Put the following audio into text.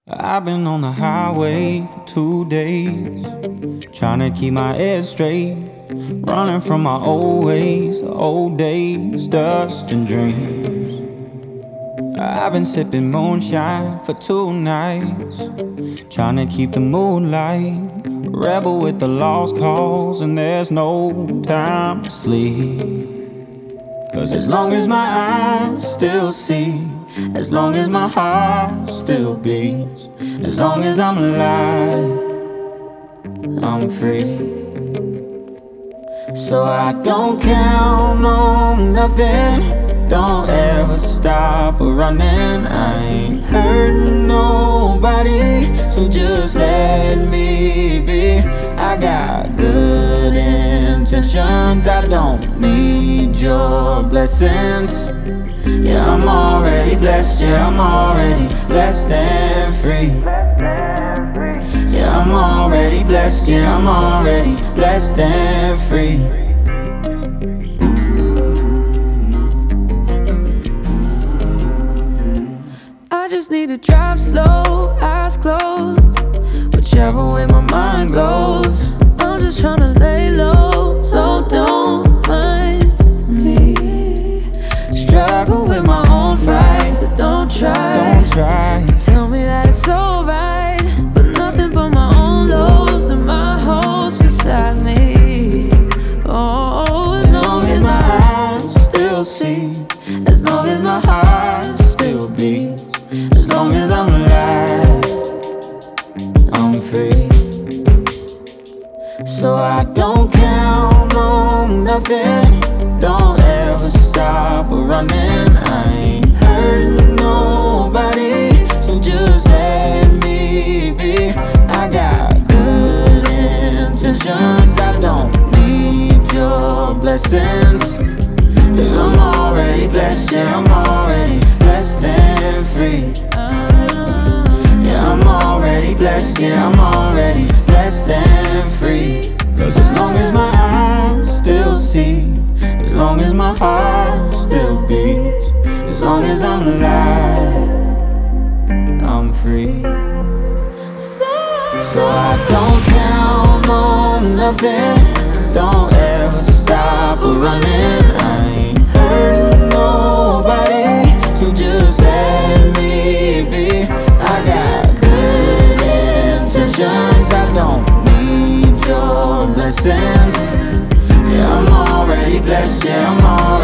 I've been on the highway for 2 days, trying to keep my head straight, running from my old ways, the old days, dust and dreams. I've been sipping moonshine for 2 nights, trying to keep the moonlight, rebel with the lost cause, and there's no time to sleep. 'Cause as long as my eyes still see, as long as my heart still beats, as long as I'm alive, I'm free. So I don't count on nothing, don't ever stop running. I ain't hurting nobody, so just let me be. I got good intentions, I don't need your blessings. Yeah, I'm already blessed, yeah, I'm already blessed and free. Yeah, I'm already blessed, yeah, I'm already blessed and free. I just need to drive slow, eyes closed, whichever way my mind goes. I'm just tryna lay low, so don't mind me. Struggle with my own fights, so don't try to tell me that it's alright. But nothing but my own lows and my hoes beside me. Oh, as long as my eyes still see, as long as my heart still beats, as long as I'm alive, I'm free. So I don't count on nothing, don't ever stop running. I ain't hurting nobody, so just let me be. I got good intentions, I don't need your blessings. 'Cause I'm already blessed, yeah, I'm already blessed and free. Yeah, I'm already blessed, yeah, I'm already blessed and free. 'Cause as long as my eyes still see, as long as my heart still beats, as long as I'm alive, I'm free. So I don't count on nothing, don't ever stop running. I ain't hurting nobody, so just let me be. I got good intentions, I don't need your blessings. Yeah, I'm already blessed, yeah, I'm already